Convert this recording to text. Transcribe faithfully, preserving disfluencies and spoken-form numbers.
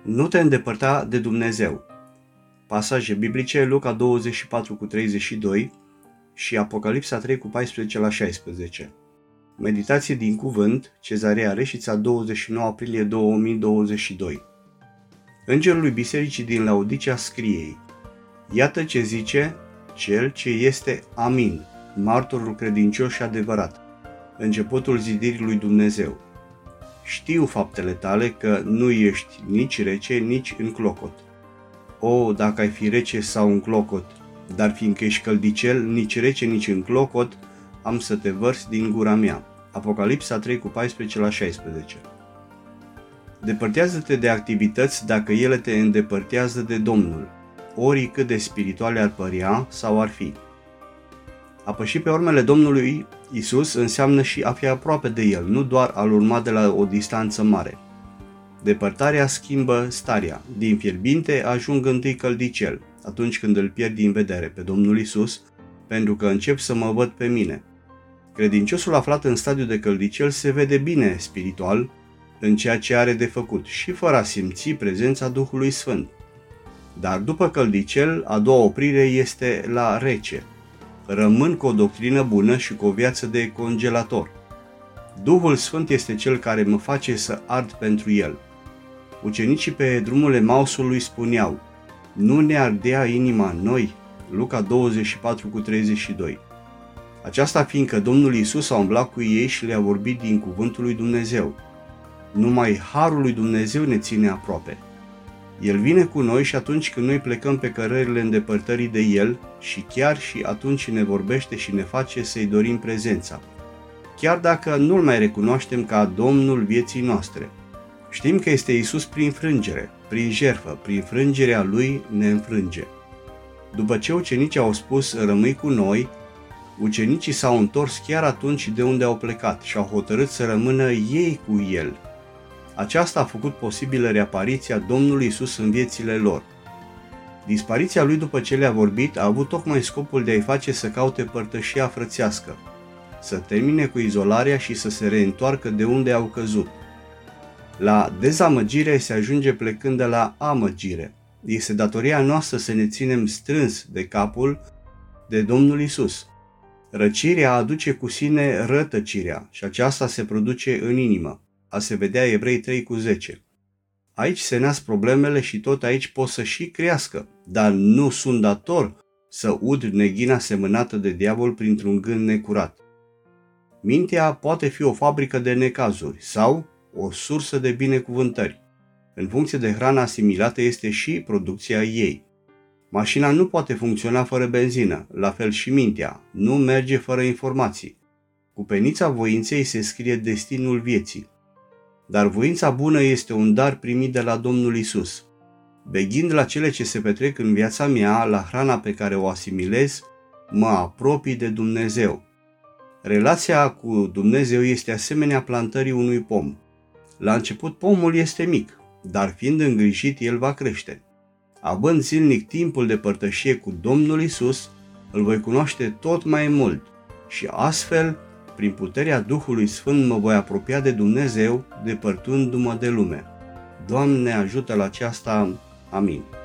Nu te îndepărta de Dumnezeu. Pasaje biblice: Luca douăzeci și patru cu treizeci și doi și Apocalipsa trei cu paisprezece la șaisprezece. Meditație din cuvânt, Cezarea Reșița, douăzeci și nouă aprilie două mii douăzeci și doi. Îngerul lui bisericii din Laodicea scrie: Iată ce zice cel ce este Amin, martorul credincios și adevărat, începutul zidirii lui Dumnezeu. Știu faptele tale că nu ești nici rece, nici în clocot. O, dacă ai fi rece sau în clocot, dar fiindcă ești căldicel, nici rece, nici în clocot, am să te vărs din gura mea. Apocalipsa trei cu paisprezece la șaisprezece. Depărtează-te de activități dacă ele te îndepărtează de Domnul, oricât de spirituale ar părea sau ar fi. A păși pe urmele Domnului Isus înseamnă și a fi aproape de El, nu doar a-L urma de la o distanță mare. Depărtarea schimbă starea. Din fierbinte ajung întâi căldicel, atunci când îl pierd din vedere pe Domnul Isus, pentru că încep să mă văd pe mine. Credinciosul aflat în stadiu de căldicel se vede bine spiritual în ceea ce are de făcut și fără a simți prezența Duhului Sfânt. Dar după căldicel, a doua oprire este la rece. Rămân cu o doctrină bună și cu o viață de congelator. Duhul Sfânt este cel care mă face să ard pentru El. Ucenicii pe drumul Emausului spuneau: Nu ne ardea inima în noi? Luca douăzeci și patru cu treizeci și doi. Aceasta fiindcă Domnul Iisus a umblat cu ei și le-a vorbit din cuvântul lui Dumnezeu. Numai harul lui Dumnezeu ne ține aproape. El vine cu noi și atunci când noi plecăm pe cărările îndepărtării de El și chiar și atunci ne vorbește și ne face să-i dorim prezența. Chiar dacă nu-L mai recunoaștem ca Domnul vieții noastre. Știm că este Iisus prin frângere, prin jertfă, prin frângerea Lui ne înfrânge. După ce ucenicii au spus: Rămâi cu noi, ucenicii s-au întors chiar atunci de unde au plecat și au hotărât să rămână ei cu El. Aceasta a făcut posibilă reapariția Domnului Isus în viețile lor. Dispariția Lui după ce le-a vorbit a avut tocmai scopul de a-i face să caute părtășia frățească, să termine cu izolarea și să se reîntoarcă de unde au căzut. La dezamăgire se ajunge plecând de la amăgire. Este datoria noastră să ne ținem strâns de capul de Domnul Isus. Răcirea aduce cu sine rătăcirea și aceasta se produce în inimă. A se vedea Evrei trei cu zece. Aici se nasc problemele și tot aici pot să și crească, dar nu sunt dator să ud neghina semănată de diavol printr-un gând necurat. Mintea poate fi o fabrică de necazuri sau o sursă de binecuvântări. În funcție de hrana asimilată este și producția ei. Mașina nu poate funcționa fără benzină, la fel și mintea, nu merge fără informații. Cu penița voinței se scrie destinul vieții. Dar voința bună este un dar primit de la Domnul Isus. Veghind la cele ce se petrec în viața mea, la hrana pe care o asimilez, mă apropii de Dumnezeu. Relația cu Dumnezeu este asemenea plantării unui pom. La început pomul este mic, dar fiind îngrijit el va crește. Având zilnic timpul de părtășie cu Domnul Isus, îl voi cunoaște tot mai mult și astfel, prin puterea Duhului Sfânt, mă voi apropia de Dumnezeu, depărtându-mă de lume. Doamne, ajută la aceasta! Amin.